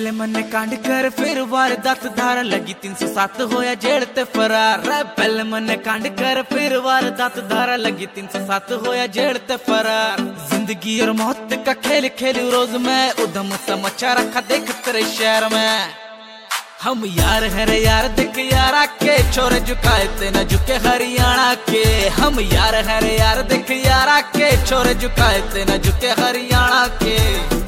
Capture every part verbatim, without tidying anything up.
पहले मन्ने कांड कर फिर वारदात धारा लगी तीन सौ सात होया जेल ते फरार। पहले मन्ने कांड कर फिर वारदात धारा लगी तीन सौ सात होया जेल ते फरार। जिंदगी और मौत का खेल खेल रोज मैं उधम सा मचा रखा देख तेरे शहर में। हम यार है रे यार देख यारा के छोरे झुकाए ते न झुके हरियाणा के। हम यार है रे यार देख यारा के छोरे झुकाए ते न झुके हरियाणा के।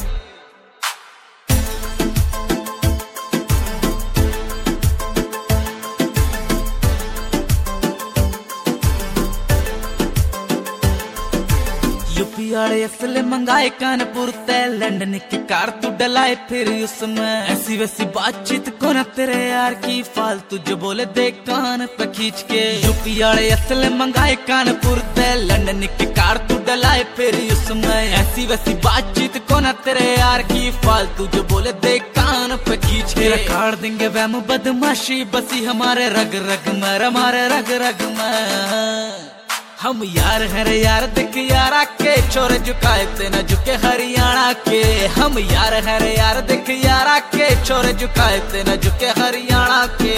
यूपी वाले असले मंगाए कानपुर ते लंदन की कार तू डलाए फिर उसमें। ऐसी वैसी बातचीत को न तेरे यार की फालतू जो बोले दे कान पे खींच के। यूपी वाले असले मंगाए कानपुर ते लंदन की कार तू डलाए फिर उसमें। ऐसी वैसी बातचीत को न तेरे यार की फालतू जो बोले दे कान पे खींच के। काट देंगे वहम बदमाशी बसी हमारे रग रग में हमारे रग रग में। हम यार है रे यार देख यारा के छोरे झुकाए ते न झुके हरियाणा के। हम यार है रे यार देख यारा के छोरे झुकाए ते न झुके हरियाणा के।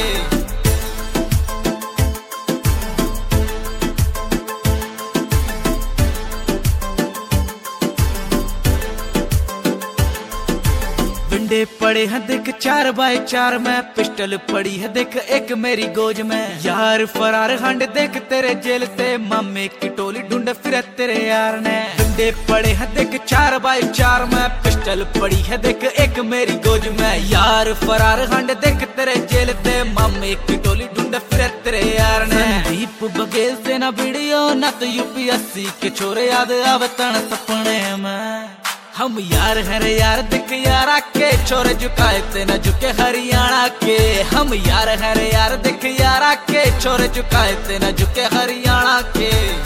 विंडे पड़े हैं देख चार बाय चार में पिस्टल पड़ी है देख एक मेरी गोज में। यार फरार हंड देख तेरे जेल ते मामे की टोली ढूंढे फिर तेरे यार ने। विंडे पड़े हैं देख चार बाय चार में पिस्टल पड़ी है देख एक मेरी गोज में। यार फरार हंड देख तेरे जेल ते मामे की टोली ढूंढे फिर तेरे यार ने। संदीप बघेल से ना वीडियो ना तो यूपीएससी के छोरे याद आवतन सपने में। हम यार है रे यार देख यारा के छोरे झुकाए ते न झुके हरियाणा के। हम यार है रे यार देख यारा के छोरे झुकाए ते न झुके हरियाणा के।